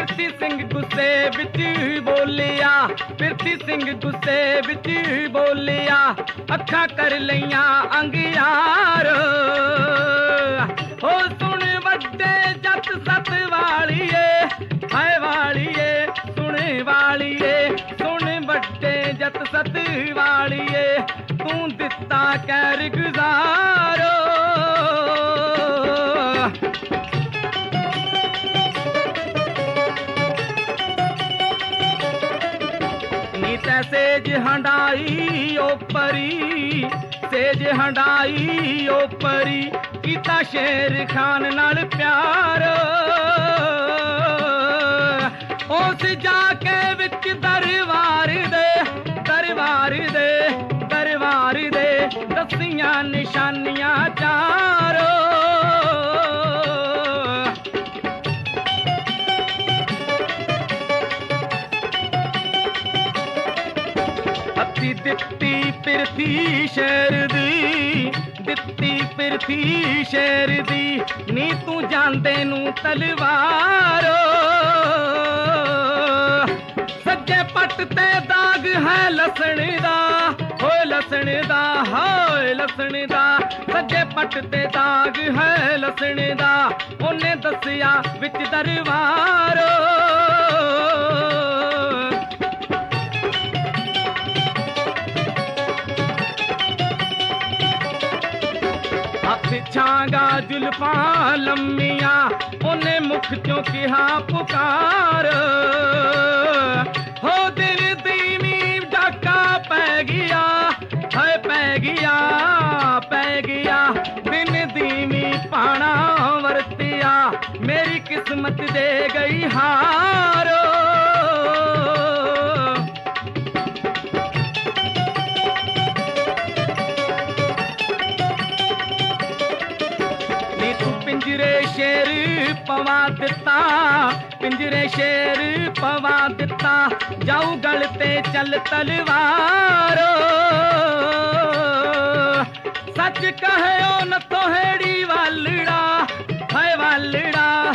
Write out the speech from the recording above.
ਪਿਰਥੀ ਸਿੰਘ ਗੁੱਸੇ ਵਿੱਚ ਬੋਲਿਆ, ਪਿਰਥੀ ਸਿੰਘ ਗੁੱਸੇ ਵਿੱਚ ਬੋਲਿਆ, ਅੱਖਾਂ ਕਰ ਲਈਆਂ ਅੰਗਿਆਰ। ਹੋ ਸੁਣ ਵੱਡੇ ਜੱਟ ਸੱਤ ਵਾਲੀਏ, ਹਾਏ ਵਾਲੀਏ ਸੁਣ ਵਾਲੀਏ, ਸੁਣ ਵੱਡੇ ਜੱਟ ਸੱਤ ਵਾਲੀਏ, ਤੂੰ ਦਿੱਤਾ ਕਹਿਰ ਗੁਜ਼ਾਰੋ। ਸੇਜ ਹੰਡਾਈ ਓ ਪਰੀ, ਸੇਜ ਹੰਡਾਈ ਓ ਪਰੀ, ਕੀਤਾ ਸ਼ੇਰ ਖਾਨ ਨਾਲ ਪਿਆਰ। ਉਸ ਜਾ ਕੇ ਵਿੱਚ ਦਰਬਾਰ ਦੇ, ਦਰਬਾਰ ਦੇ, ਦਰਬਾਰ ਦੇ, ਦੱਸੀਆਂ ਨਿਸ਼ਾਨੀਆਂ ਚਾਰੋ। ਦਿੱਤੀ ਪਿਰਥੀ ਸ਼ੇਰ ਦੀ, ਦਿੱਤੀ ਪਿਰਥੀ ਸ਼ੇਰ ਦੀ, ਨੀ ਤੂੰ ਜਾਂਦੇ ਨੂੰ ਤਲਵਾਰੋ। ਸੱਜੇ ਪੱਟ ਤੇ ਦਾਗ ਹੈ ਲਸਣ ਦਾ, ਹੋਏ ਲਸਣ ਦਾ, ਹੋਏ ਲਸਣ ਦਾ, ਸੱਜੇ ਪੱਟ ਤੇ ਦਾਗ ਹੈ ਲਸਣ ਦਾ, ਉਹਨੇ ਦੱਸਿਆ ਵਿੱਚ ਦਰਬਾਰੋ। ਛਾਂਗਾ ਜ਼ੁਲਫਾਂ ਲੰਮੀਆਂ, ਉਹਨੇ ਮੁਖ ਚੋਂ ਕਿਹਾ ਪੁਕਾਰ। ਹੋ ਦਿਲ ਦੀ ਨੀ ਡਾਕਾ ਪੈ ਗਿਆ, ਹਾਏ ਪੈ ਗਿਆ, ਪੈ ਗਿਆ, ਦਿਨ ਦੀ ਨੀ ਪਾਣਾ ਵਰਤਿਆ, ਮੇਰੀ ਕਿਸਮਤ ਦੇ ਗਈ ਹਾਰੋ। ਪਿੰਜਰੇ ਸ਼ੇਰ ਪਵਾ ਦਿੱਤਾ, ਪਿੰਜਰੇ ਸ਼ੇਰ ਪਵਾ ਦਿੱਤਾ, ਜਾਊ ਗਲ ਤੇ ਚੱਲ ਤਲਵਾਰੋ। ਸੱਚ ਕਹਿਓ ਨੱਥੋ ਹੇੜੀ ਵਾਲੜਾ, ਹਾਏ ਵਾਲੜਾ,